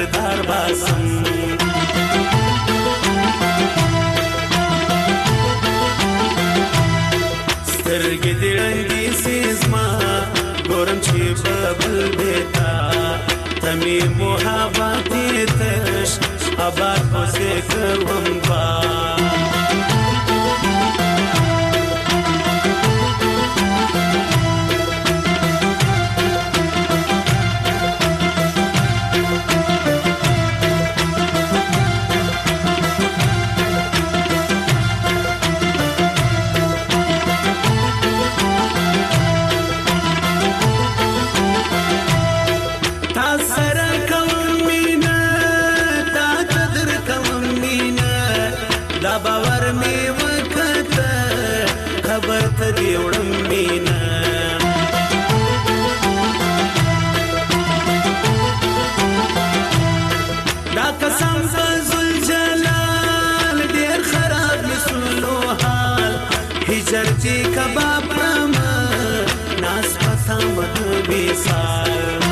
دار باسم سترګې دې ړندې سي زما ګورم چې په بل بیتا ته مې محبت تش آباد پسې کوم با باور می وکړه خبر ته دی وړم مینا دا قسم فضل جلال ډیر خراب مسلو حال هجر چې کباب پرم ناس پتا مد بیسال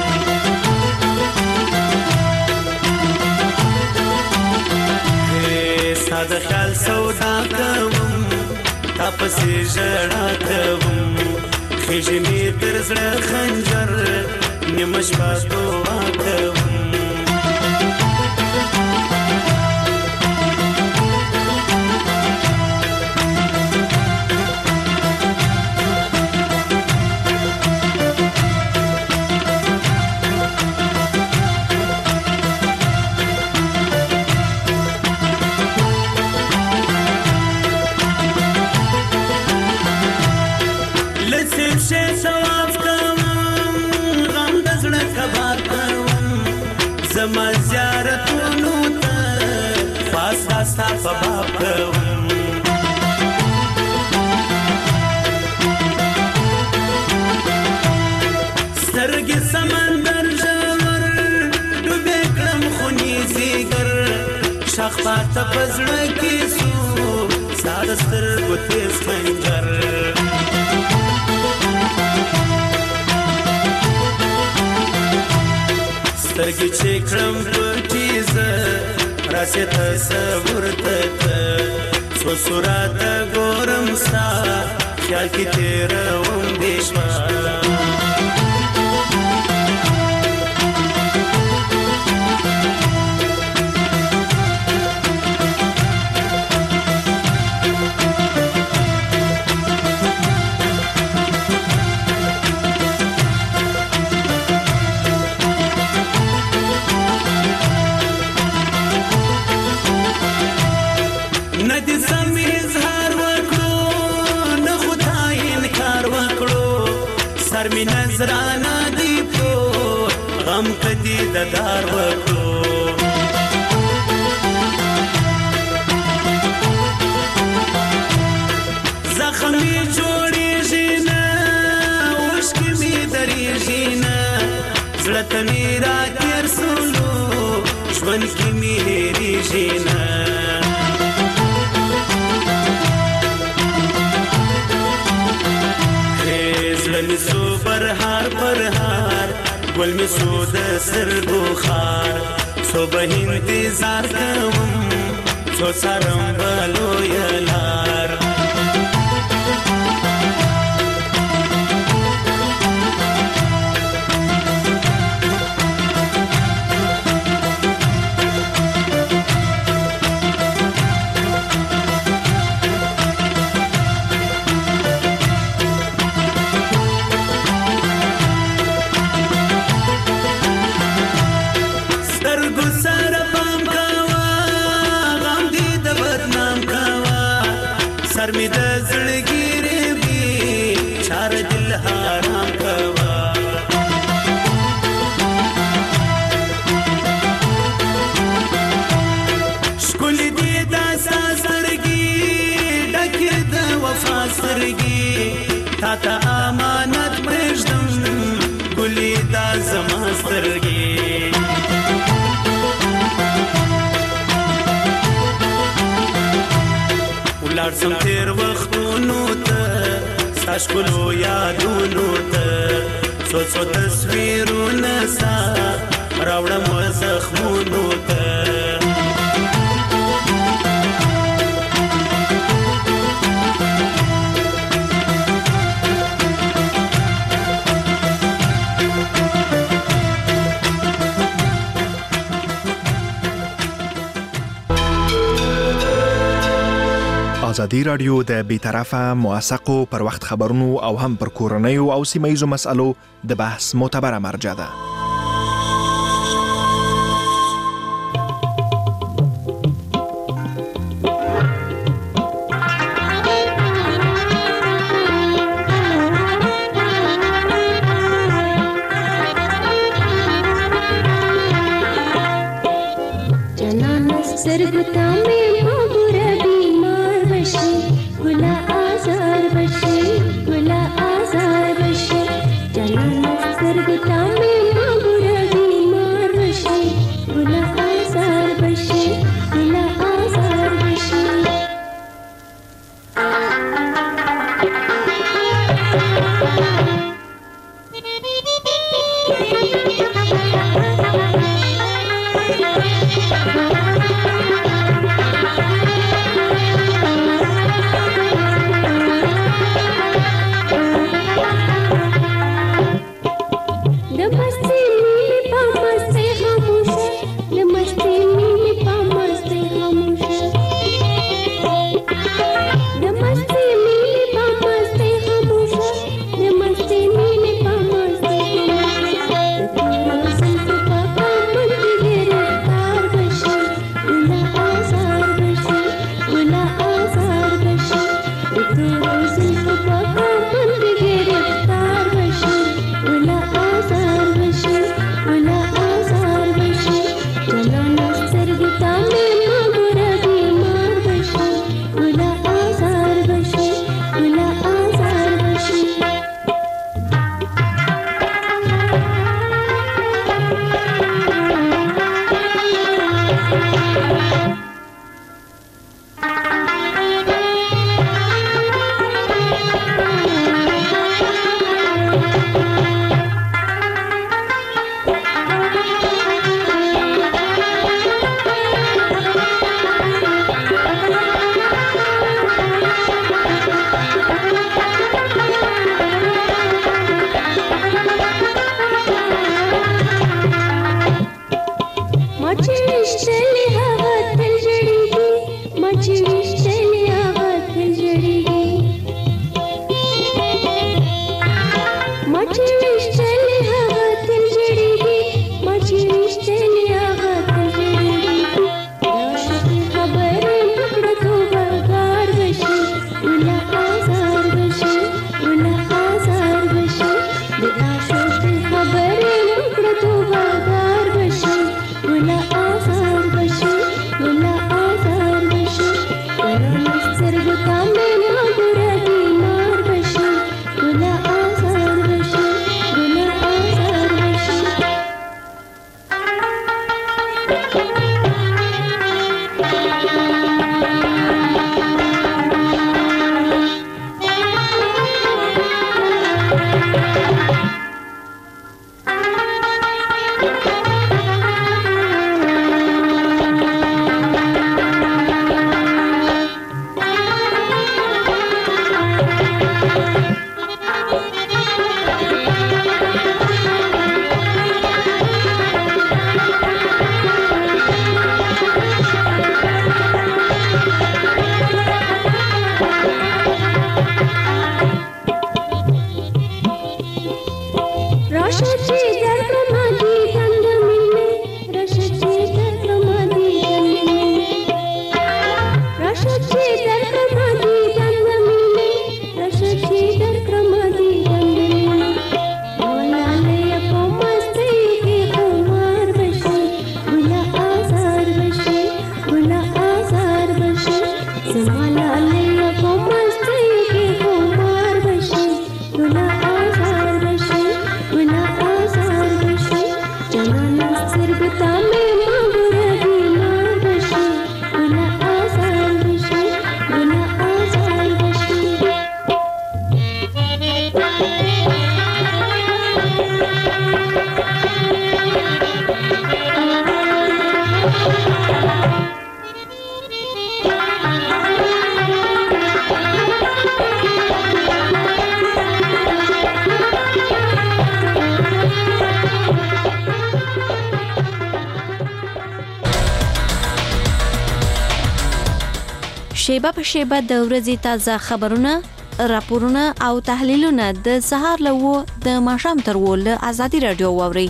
د خیال سودا کوم تا پسې ژړا کوم خېژې مې تر زړه خنجر نیمه شپه دعا کوم زما زیارتونو ته فاسدا ستا په باب کوم سترګې سمندر ژور ډوبې کړم خونې زیګر شاخ پاته په زړه کې سو ستا د سترګو تیز خنجر سترګې چې کړم پټې زه راسې تصور ته څو صورته ګورم ستا خیال کې تېروم دې شپه سر می نظرانه دی پو غم کدی ددار وکړو زخم می جوړیږي نه اوښکې می درېږي نه زړه ته می راګیر سولو ژوند کې می هېرېږي نه زړه سو پرهار پرهار ګل می سو د سترګو خار سو به انتظار کوم څو څارم به لویه لار سر می د زړګي وي چار دل حرام کوا شکل دې د ساسرګي ډکه د وفا سرګي تا ته امانت پرېږدم ګلې دا زما سترګي لاړ سم تیر وختونو ته ستا ښکلو یادونو ته څو تصویرونه ستا راوړم زخمونو ته ازادي راډیو د بی‌طرفه موثقو پر وخت خبرونو او هم پر کورنیو او سیمه‌ییزو مسألو د بحث معتبره مرجع ده. Guna azar bashi, guna azar شیبه په شیبه د ورځې تازه خبرونه، راپورونه او تحلیلونه د سهار له 9 د ماښام تر 10 له آزادي رادیو واورئ.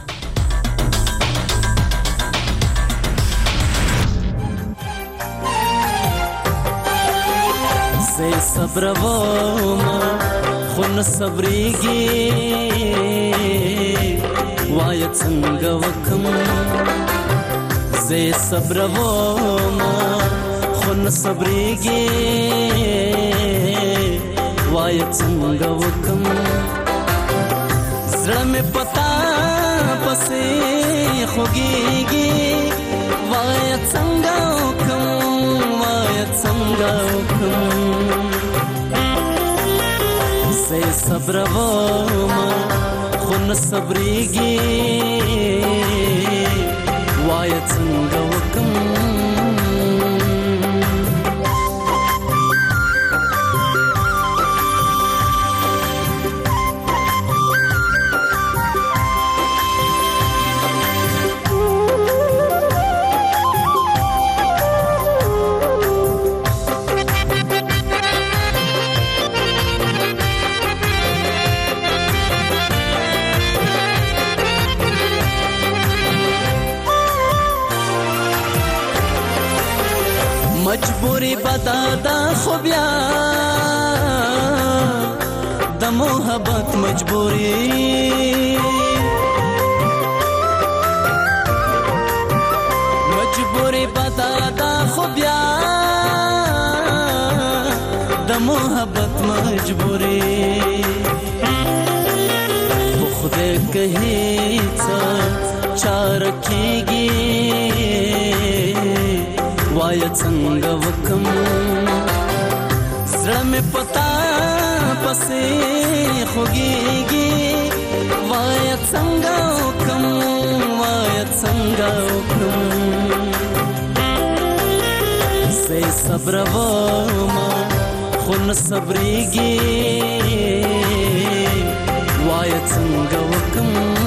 زه صبر وما خو نه صبرېږي وایه څنګه وکم. زه صبر وما خو نه صبرېږي وایه څنګه وکم. زړه مې پتا پسې خوږېږي وایه څنګه وکم وایه څنګه وکم. زه صبر وما خو نه صبرېږي وایه څنګه وکم. مجبوری بدادا خو بیا د محبت مجبوری. مجبوری بدادا خو بیا د محبت مجبوری. خدای کہی څه چار کیږي وایه څنګه وکم. زړه مې پتا پسې خوږېږي وایه څنګه وکم وایه څنګه وکم. زه صبر وما خو نه صبرېږي وایه څنګه وکم.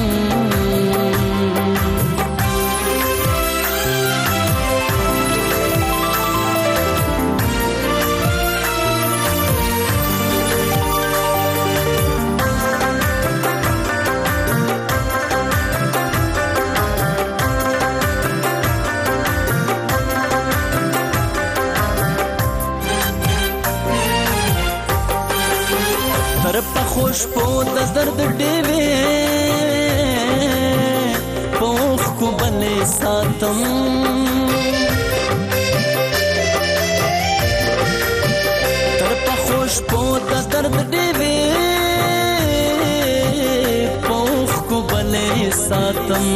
خوشبو د درد ډېوې پوخ کو بلې ساتم. تر په خوشبو د درد ډېوې پوخ کو بلې ساتم.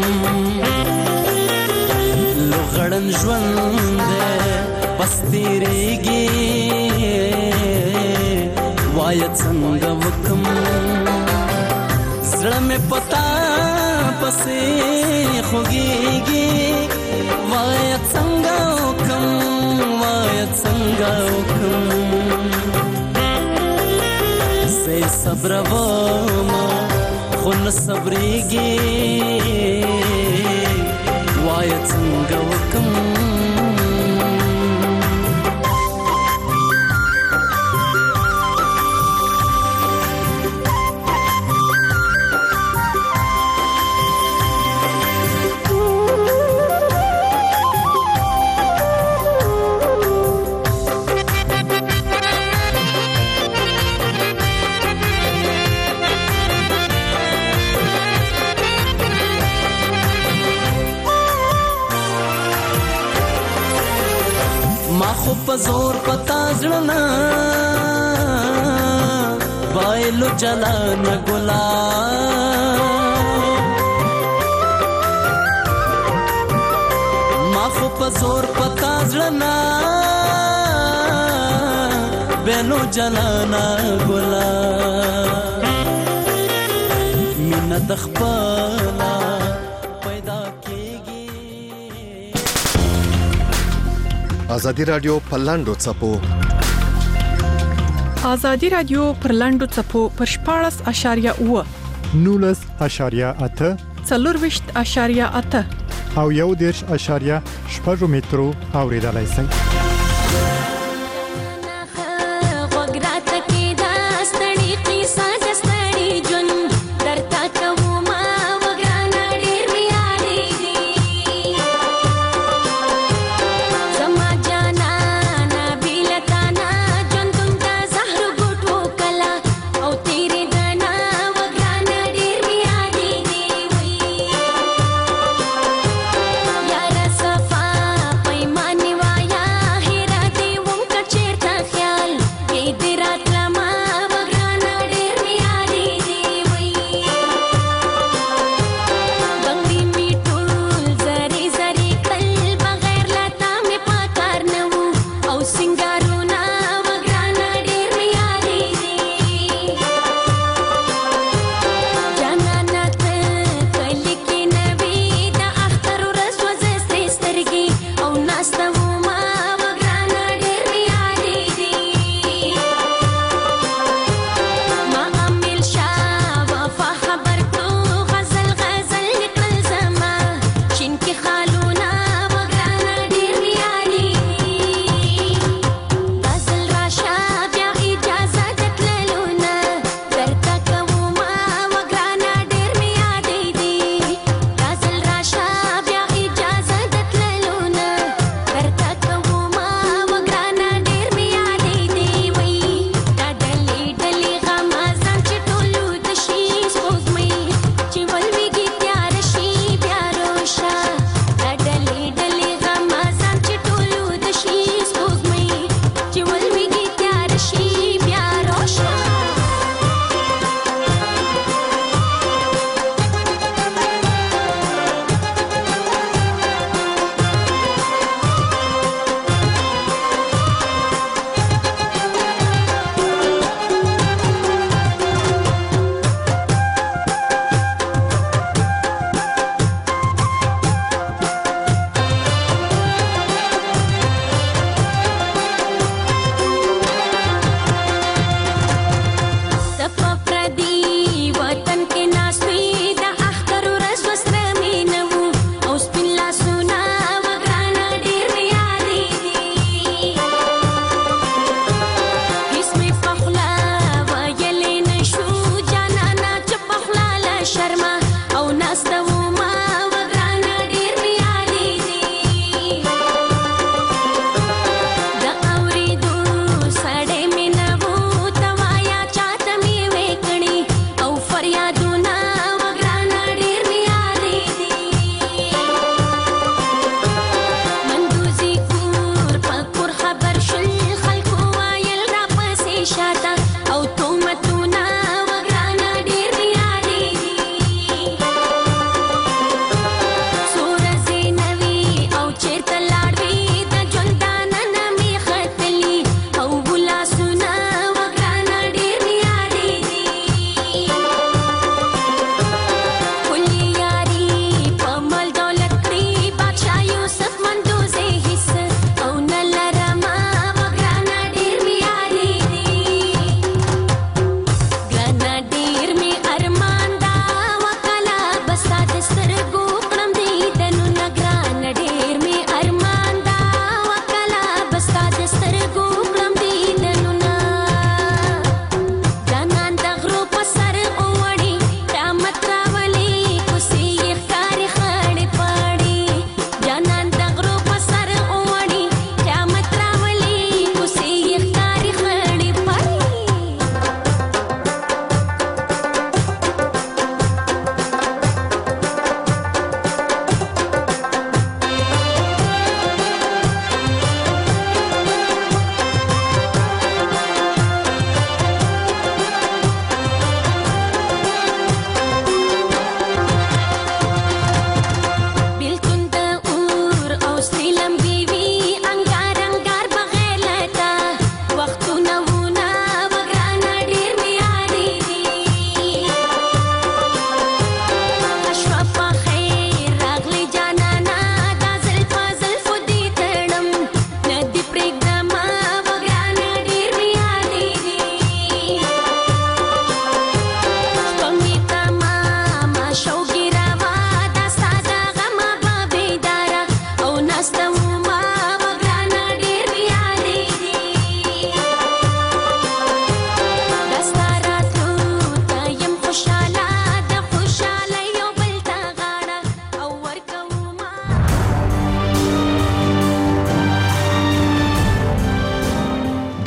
لوغړن ژوند پس تیریږي وایه څنګه وکم. زړه مې پتا پسې خوږېږي وایه څنګه وکم وایه څنګه وکم. زه صبر وما خو نه صبرېږي وایه څنګه وکم. خو په زور پتا زړه وایلو جلان ګلا. ما خو په زور پتا زړه وایلو جلان ګلا. مینه د خپله پیدا کېږي. آزادي رادیو په لاندو څپو. آزادي رادیو پر لاندو څپو پر 14.8 19.8 40.8 او 1.8 مترو اوریدلای شئ. यारा सफा पैमाने वाया हेरा देव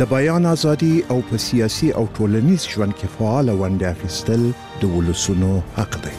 د بیان ازادي او په سیاسي او ټولنیز ژوند کې فعال ونډه اخیستل د ولسونو حق دی.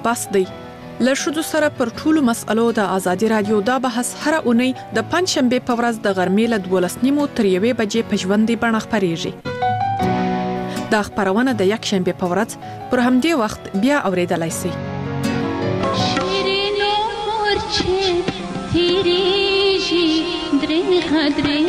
بس دی. له ښځو سره پر ټولو مسألو د ازادي رادیو دا بحث هر اونۍ د پنځشنبه په ورځ د غرمې له 12:30 تر 1 بجې په ژوندۍ بڼه خپرېږي. دا خبرونه د یک شنبه په ورځ پر همدې وخت بیا اوریدلای شئ. شیرینو مورچه تیریږي درې خدرې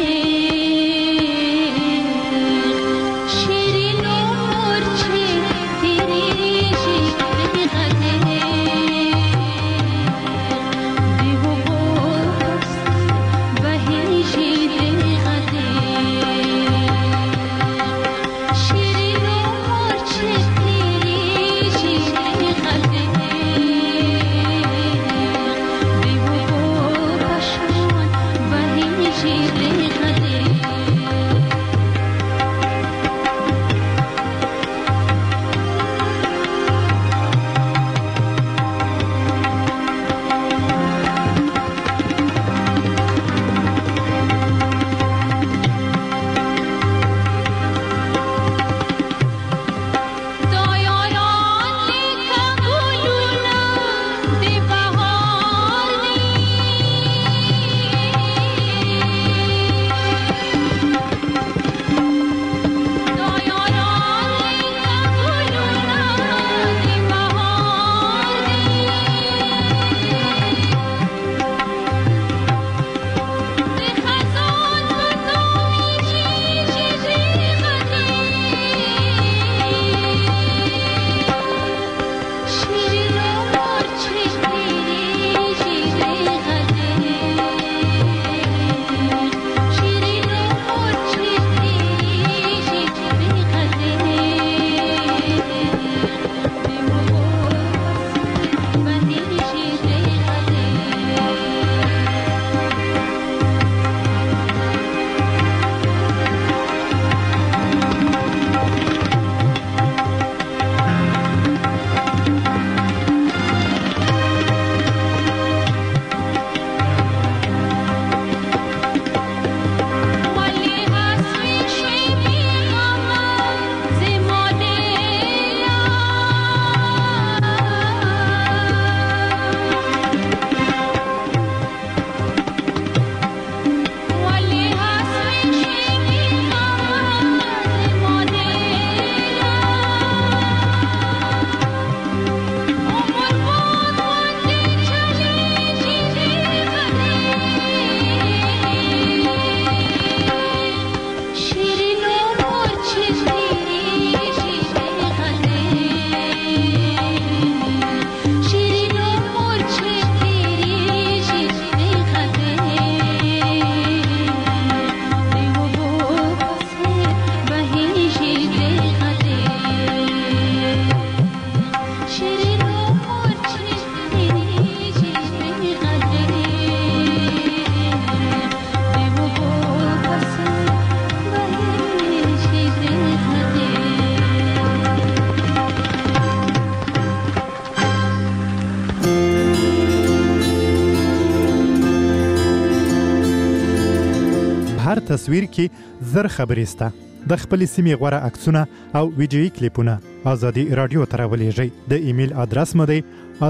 هر تصویر کې زر خبرې سته. د خپل سیمې غوړه عکسونه او ویډیویي کلیپونه ازادي رادیو ته راولېږئ. د ایمیل ادرس مو دی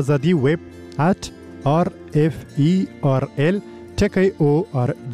azadi@rferl.org.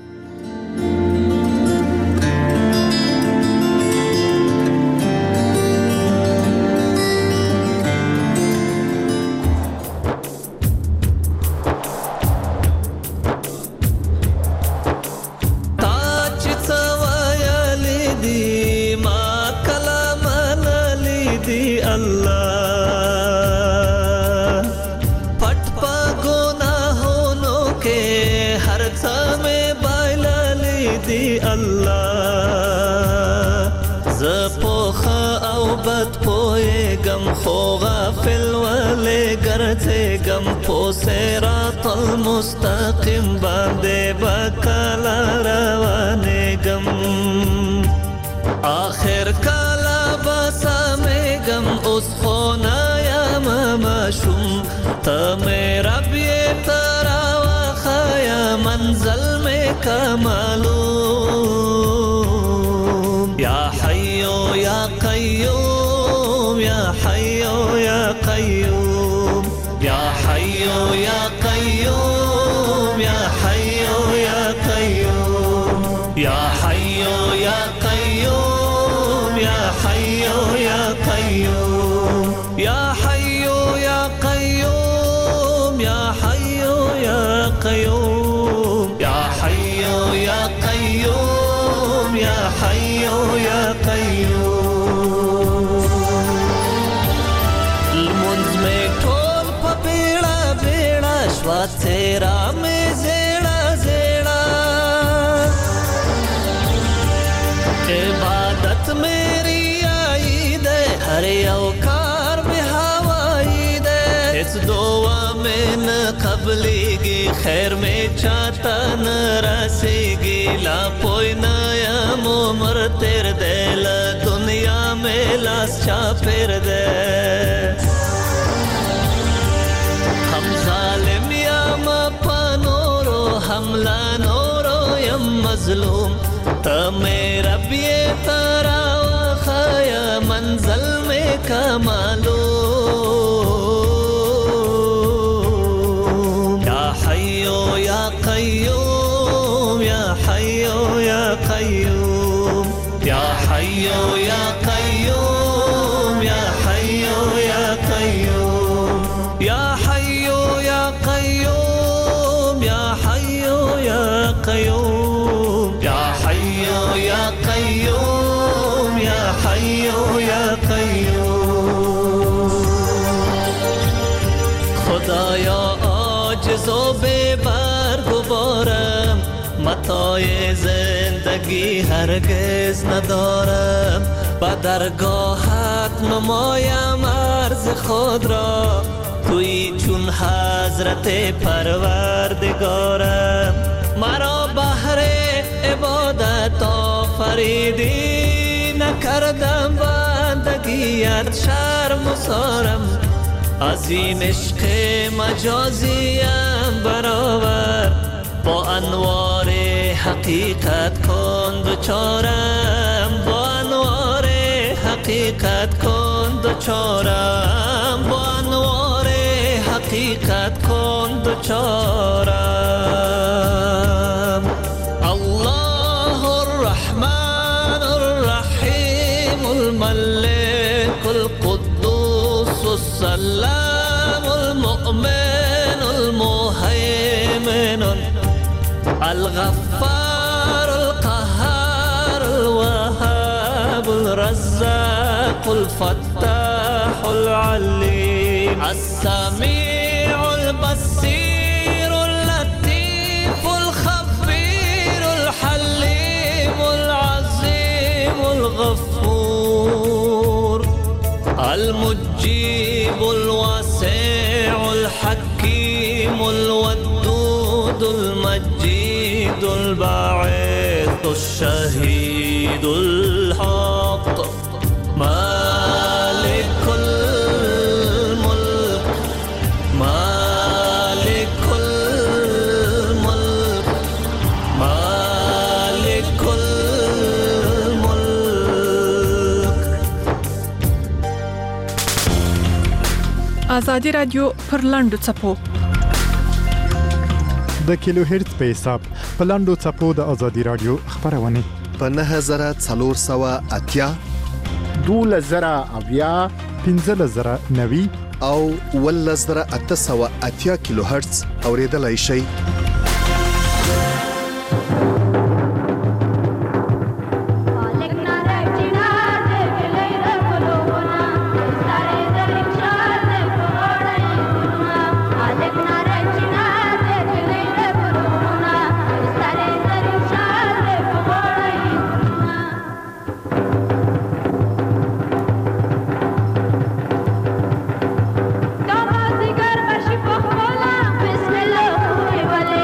خو غافل ولې ګرځېږم په صراط المستقیم باندې به کله روانېږم آخر کله به سمېږم اوس خو نه یم ماشوم ته مې رب یې ته راوښیه منزل مې که معلوم یا حیو یا قیوم یا حیو یا قیوم یا حی یا قیوم یا حی یا قیوم یا حی یا قیوم یا حی یا قیوم یا حی یا قیوم یا حی یا قیوم المنز میں ٹول پا بیڑا بیڑا شوا تیرا میں زیڑا زیڑا عبادت میری آئی دے ہر اوکار میں ہوائی دے اس دعا میں نہ قبلی گی خیر میں چاہتا نہ رسی گی لا پوئی نایا مومر تیر دے لا دنیا میں لاس چا پھر دے ہم ظالم یا مپا نورو حملہ نورو یم مظلوم تا میرا بیے تارا وخایا منزل میں کمالو یا حیو یا قیوم یا حیو یا قیوم یا حیو یا قیوم یا حیو یا قیوم یا حیو یا قیوم یا حیو یا قیوم یا حیو یا قیوم یا حیو یا قیوم خدایا عاجز و بے برگبارم متاع زندگی هرگز ندارم با درگاهت نمایم عرض خود را توی چون حضرت پروردگارم مرا بهر عبادت آفریدی نکردم بندگیت شرم و سارم از این عشق مجازیم برآور با انوار حقیقت کن دوچارم با انوار حقیقت کن دوچارم با انوار حقیقت کن دوچارم الله الرحمن الرحیم الملك القدوس السلام المؤمن المهيمن الغفار القهار الوهاب الرزاق الفتاح العليم السميع البصير اللطيف الخبير الحليم العظيم الغفور المجيب الواسع الحكيم الودود المجيد الباعث الشهيد الحق مالك الملك مالك الملك مالك الملك آزادی رادیو پر لاندو چپو د کیلو هرتز په حساب په لاندو چپو د آزادي رادیو خبرونه په 9480 2000 15090 او 1880 کیلو هرتز اوریدلای شئ. بسم الله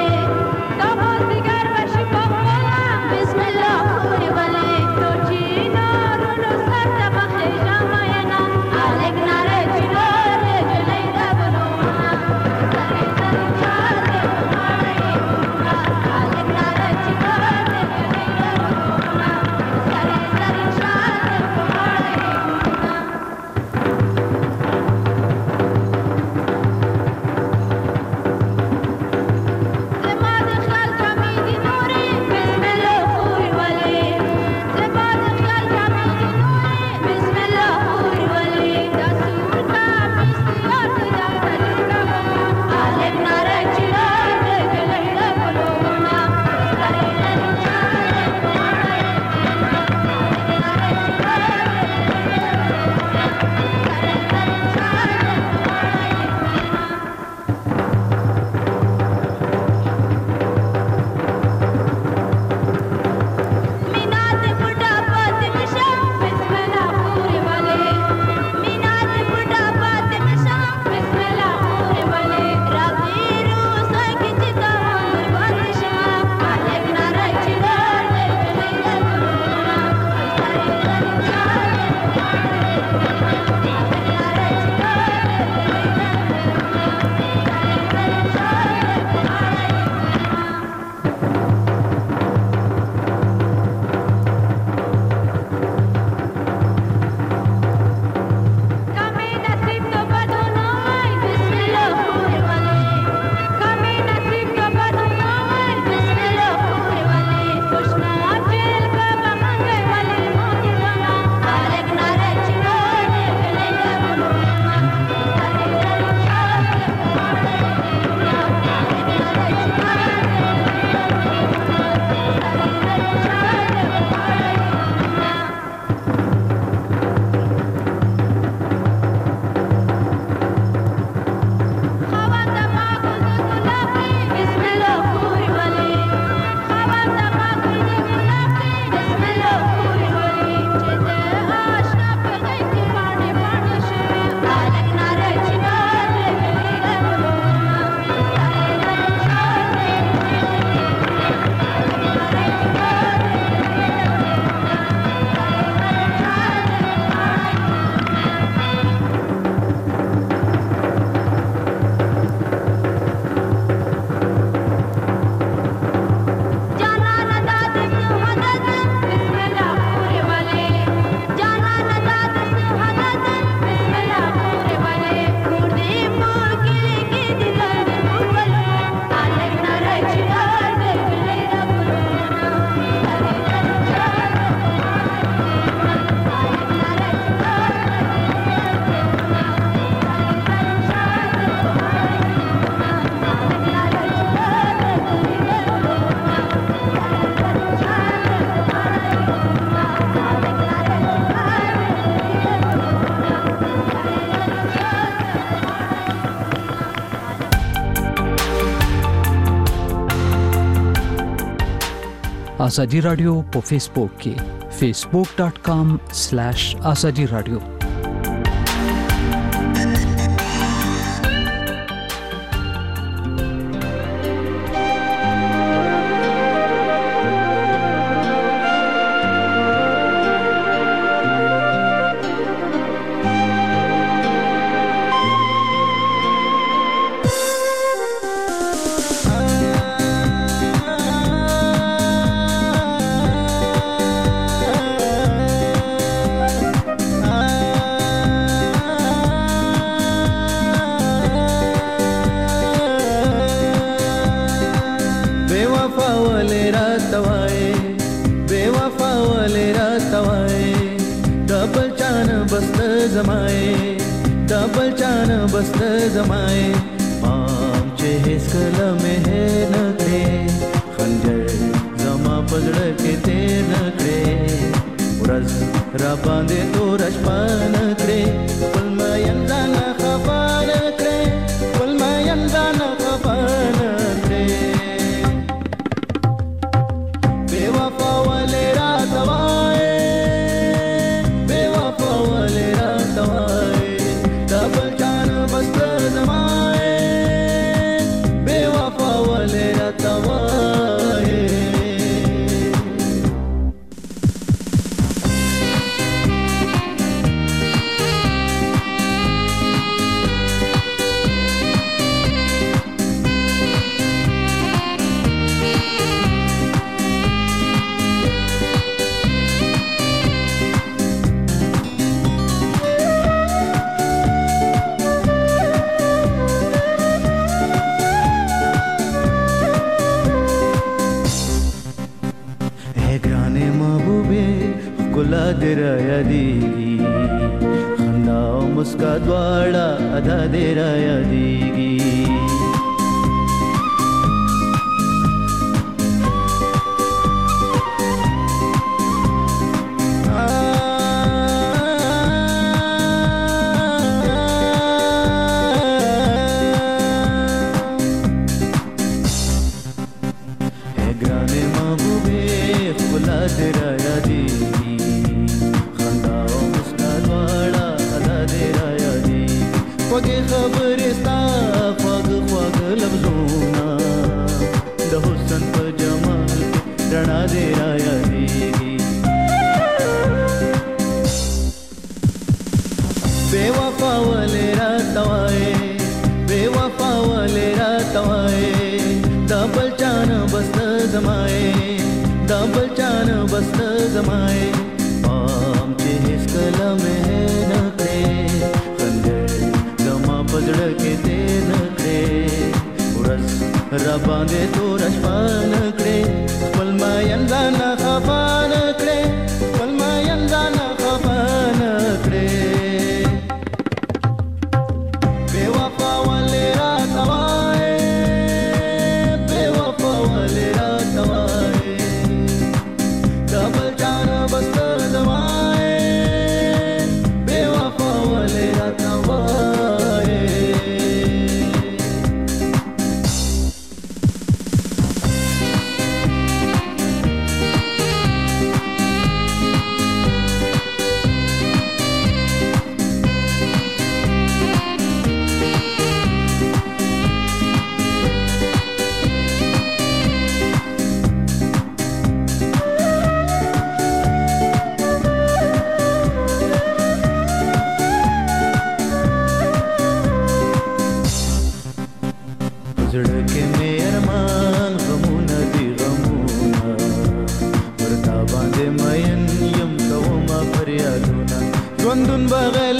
आजादी राडियो په فیسبوک کې facebook.com/azadi radio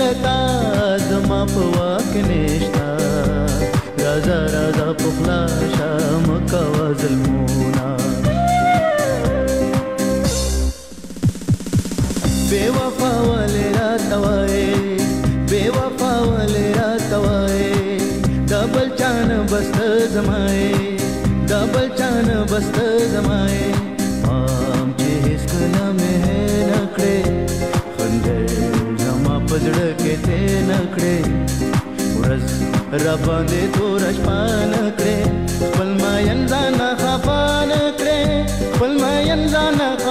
تا زما په واک نشتا رازا رازا پخلا شام کوا ظلمونا بے وفا والے راتوائے بے وفا والے راتوائے ڈبل چان بست زمائے ڈبل چان بست زمائے مام چې هیڅ کله مې نکړې خندې زما پزړه کې ته نکړې ورځ را باندې تور شپه نکړې خپل ما ینځان خفا نکړې خپل ما ینځان